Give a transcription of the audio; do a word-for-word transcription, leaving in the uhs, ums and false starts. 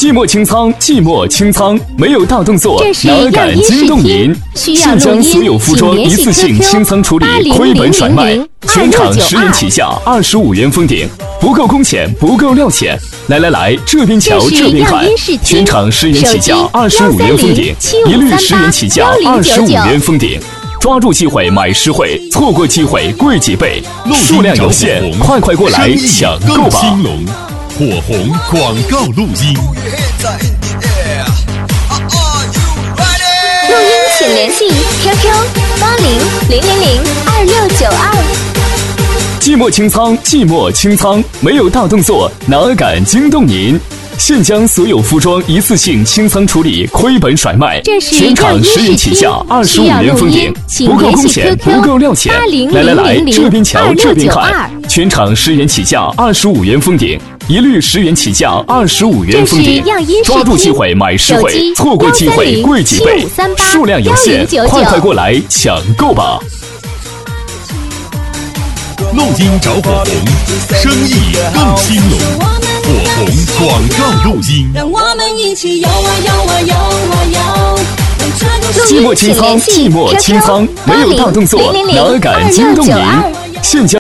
寂寞清仓，寂寞清仓，没有大动作，哪敢惊动您？现将所有服装一次性清仓处理，亏本甩卖，全场十元起价，二十五元封顶，不够工钱，不够料钱。来来来，这边瞧，这边看，全场十元起价，二十五元封顶，一律十元起价，二十五元封顶。抓住机会买实惠，错过机会贵几倍，数量有限，快快过来抢购吧！ 兴隆，火红广告录音。 录音请联系 Q Q 八零零零零二六九二。 寂寞清仓，寂寞清仓，没有大动作，哪敢惊动您？现将所有服装一次性清仓处理，亏本甩卖，全场十元起价，二十五元封顶，不够工钱，不够料钱。来来来，这边瞧，这边看，全场十元起价，二十五元封顶，一律十元起价，二十五元封顶。抓住机会买实惠，错过机会贵几倍，数量有限，快快过来抢购吧！ 录音找火红，生意更兴隆。火红广告录音。让我们一起摇啊摇啊摇啊摇。 寂寞清仓，寂寞清仓，没有大动作，哪敢惊动您？现将